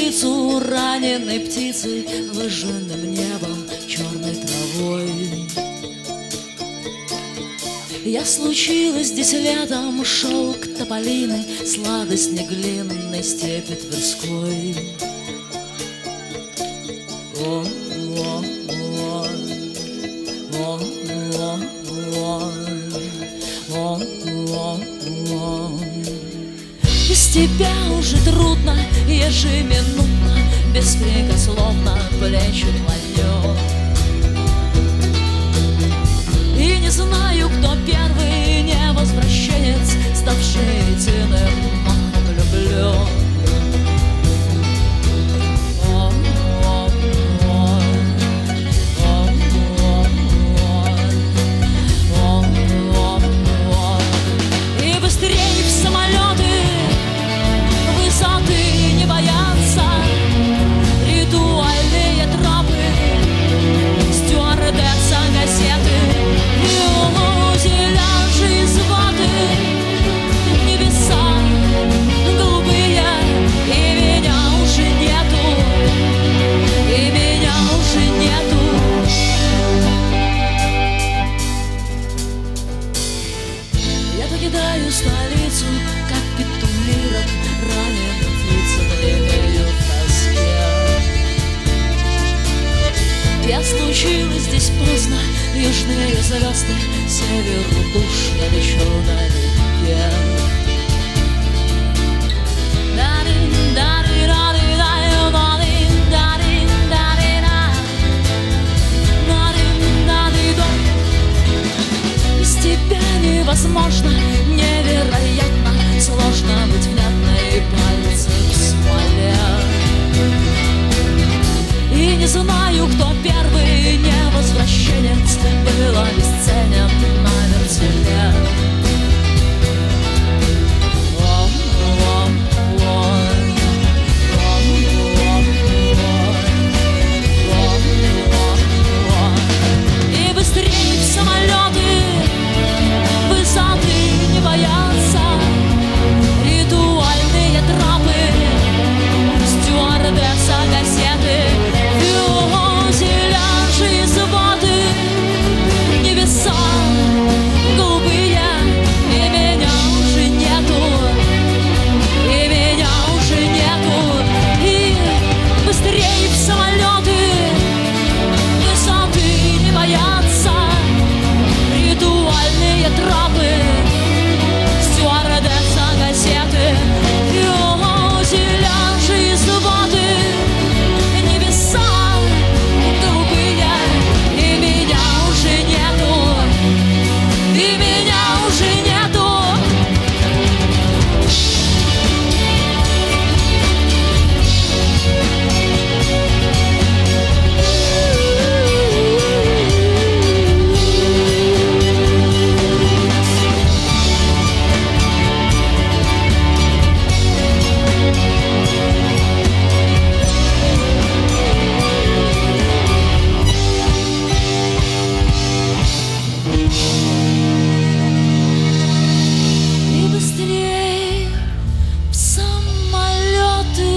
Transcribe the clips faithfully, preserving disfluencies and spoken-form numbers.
столицу раненой птицей, выжженным небом, черной травой. Я случилась здесь летом, шелк тополины, сладость неглинной степи Тверской. О, о, о, о, о, о, о, о. Без тебя уже трудно, ежеминутно, беспрекословно плечи твое. И не знаю, кто первый невозвращенец, ставший единым махом влюблен. И быстрее в самолеты, высоты не боятся, ритуальные тропы, стюардесса газеты, иллюзии из ваты, небеса голубые, и меня уже нету, и меня уже нету. Я покидаю столицу, капитулировав раненым лицам, левею в тоске. Я случилась здесь поздно, южные звезды, северу душ, я лечу налегке. Без тебя невозможно, невероятно сложно быть внятной, пальцы в смоле. И не знаю, кто первый невозвращенец, был обесценен на вертеле. И быстрее в самолеты, высоты не боятся, ритуальные тропы, стюардесса газеты, фюзеляжи из ваты, небеса голубые, и меня уже нету, и меня уже нету. И быстрее в самолеты, высоты не боятся, ритуальные тропы, стюардесса газеты, фюзеляжи из ваты, небеса голубые, и меня уже нету, и меня уже нету. И быстрее в самолеты.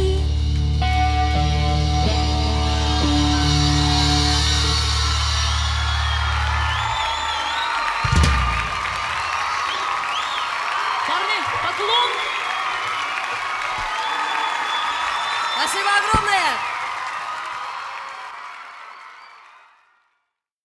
Парни, поклон! Спасибо огромное!